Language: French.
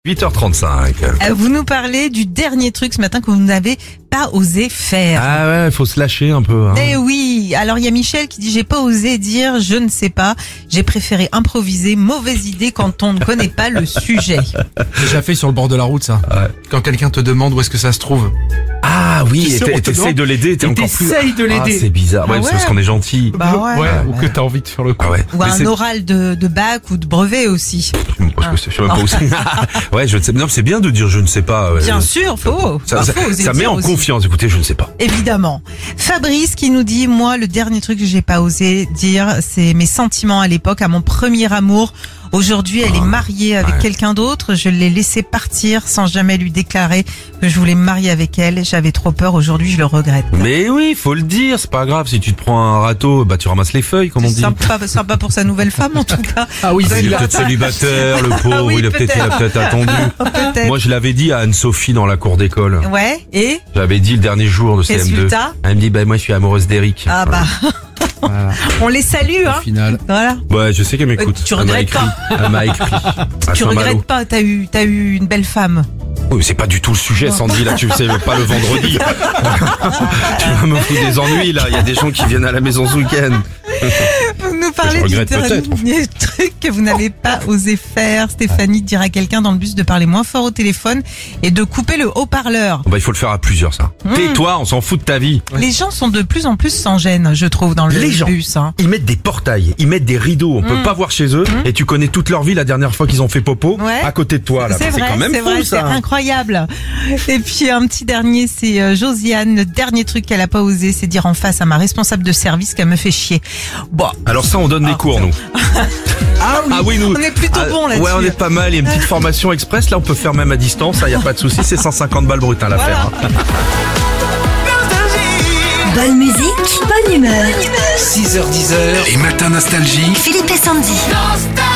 8h35. Vous nous parlez du dernier truc ce matin que vous n'avez pas osé faire. Ah ouais, il faut se lâcher un peu. Hein. Eh oui, alors il y a Michel qui dit j'ai pas osé dire je ne sais pas, j'ai préféré improviser, mauvaise idée quand on ne connaît pas le sujet. Déjà fait sur le bord de la route ça. Ouais. Quand quelqu'un te demande où est-ce que ça se trouve. Ah oui, Tu sais, on te t'essayes demande- de l'aider, t'es Et encore plus... t'essayes de l'aider. Ah, c'est bizarre, ouais, Ah c'est parce ouais. qu'on est gentil. Bah ouais. Ou que t'as envie de faire le coup. Ah ouais. Ou Mais un c'est- oral de bac ou de brevet aussi. Je sais même pas où c'est. Ouais, je ne sais. Non, c'est bien de dire je ne sais pas. Ouais. Bien sûr, faut. Ça, Bah, ça- faut oser ça met dire en aussi. confiance. Écoutez, je ne sais pas. Évidemment. Fabrice qui nous dit, moi, le dernier truc que j'ai pas osé dire, c'est mes sentiments à l'époque, à mon premier amour. Aujourd'hui, elle est mariée avec quelqu'un d'autre. Je l'ai laissé partir sans jamais lui déclarer que je voulais me marier avec elle. J'avais trop peur. Aujourd'hui, je le regrette. Mais oui, faut le dire. C'est pas grave. Si tu te prends un râteau, bah tu ramasses les feuilles, comme on dit. Sympa pour sa nouvelle femme, en tout cas. Ah oui, Il est celui-là. peut-être célibataire, le pauvre. oui, il a peut-être attendu. Peut-être. Moi, je l'avais dit à Anne-Sophie dans la cour d'école. Ouais. Et? J'avais dit le dernier jour de CM2. Résultat? Elle me dit, bah moi, je suis amoureuse d'Eric. Ah bah, Voilà. on les salue, Au hein. final. Voilà. Ouais, je sais qu'elle m'écoute. Tu Elle m'a regrettes écrit. Elle m'a écrit. À Tu Saint-Malo. regrettes pas, t'as eu une belle femme. Oui, mais c'est pas du tout le sujet, Sandy, là, tu sais, pas le vendredi. Tu vas me foutre des ennuis, là. Il y a des gens qui viennent à la maison ce week-end. Vous nous parlez Je du regrette peut-être. dernier truc que vous n'avez pas osé faire. Stéphanie, de dire à quelqu'un dans le bus de parler moins fort au téléphone et de couper le haut-parleur. Bah, il faut le faire à plusieurs, ça. Tais-toi, on s'en fout de ta vie. Les gens sont de plus en plus sans gêne, je trouve, dans le Les gens. bus. Hein. Ils mettent des portails, ils mettent des rideaux, on peut pas voir chez eux, et tu connais toute leur vie la dernière fois qu'ils ont fait popo, Ouais. à côté de toi, là. C'est vrai, quand même c'est fou, vrai, c'est ça. incroyable. Et puis un petit dernier, c'est Josiane. Le dernier truc qu'elle a pas osé, c'est dire en face à ma responsable de service qu'elle me fait chier. Bon, Alors ça, on donne des cours, nous. Ah oui, nous. on est plutôt bon là-dessus. Ouais, on est pas mal. Il y a une petite formation express. Là, on peut faire même à distance. Il y a pas de souci. C'est 150 balles brut, hein, l'affaire. Voilà. Hein. Bonne musique, bonne humeur. 6h10. Les matins nostalgie. Philippe et Sandy.